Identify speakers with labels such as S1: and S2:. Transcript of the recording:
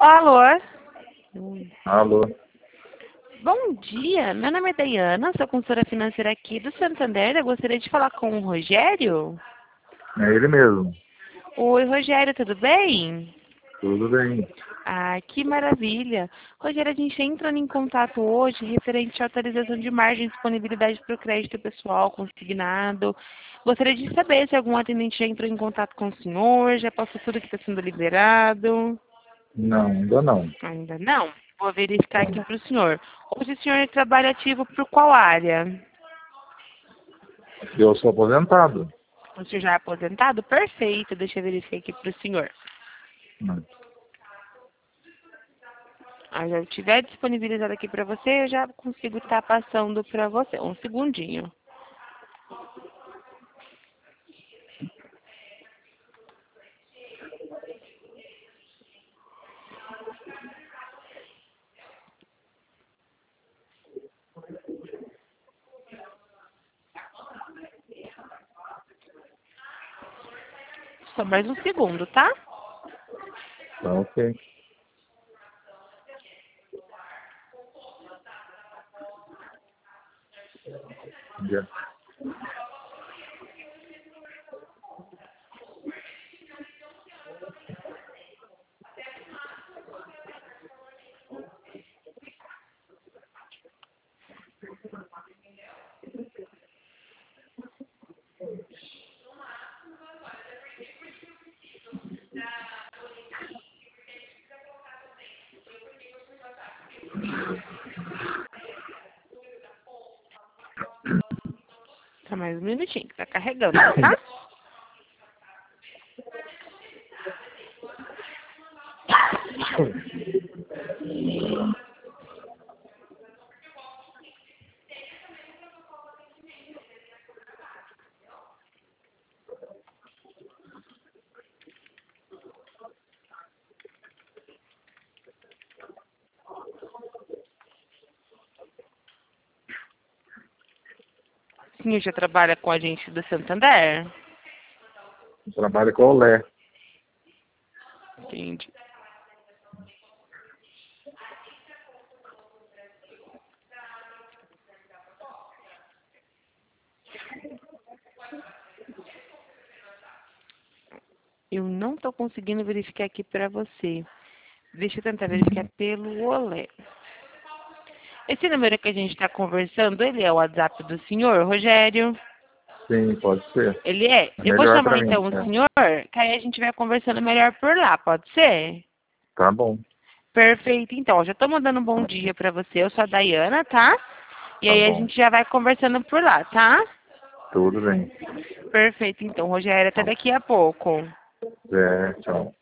S1: Alô?
S2: Alô,
S1: Bom dia, meu nome é Dayana, sou consultora financeira aqui do Santander. Eu gostaria de falar com o Rogério.
S2: é ele mesmo.
S1: Oi, Rogério, tudo bem?
S2: Tudo bem.
S1: Ah, que maravilha. Rogério, a gente entra em contato hoje referente à atualização de margem e disponibilidade para o crédito pessoal consignado. Gostaria de saber se algum atendente já entrou em contato com o senhor, já passou tudo que está sendo liberado.
S2: Não, ainda não.
S1: Ainda não? Vou verificar aqui para o senhor. Hoje o senhor trabalha ativo por qual área?
S2: Eu sou aposentado.
S1: O senhor já é aposentado? Perfeito, deixa eu verificar aqui para o senhor.
S2: Hum.
S1: Já estiver disponibilizado aqui para você, eu já consigo estar passando para você. Um segundinho. Só mais um segundo, tá?
S2: Tá ok. Já.
S1: Só mais um minutinho, que tá carregando, tá? O senhor já trabalha com a gente do Santander?
S2: Trabalho com o Lé.
S1: Entendi. Eu não estou conseguindo verificar aqui para você. Deixa eu tentar verificar pelo Olé. Esse número que a gente está conversando, ele é o WhatsApp do senhor, Rogério?
S2: Sim, pode ser.
S1: Ele é?
S2: É
S1: Eu vou
S2: melhor
S1: chamar
S2: pra mim.
S1: então o
S2: É.
S1: senhor, que aí a gente vai conversando melhor por lá, pode ser?
S2: Tá bom.
S1: Perfeito, então. Já estou mandando um bom dia para você. Eu sou a Dayana, tá? E
S2: Tá
S1: aí a
S2: bom.
S1: gente já vai conversando por lá, tá?
S2: Tudo bem.
S1: Perfeito, então, Rogério. Até daqui a pouco.
S2: É, tchau.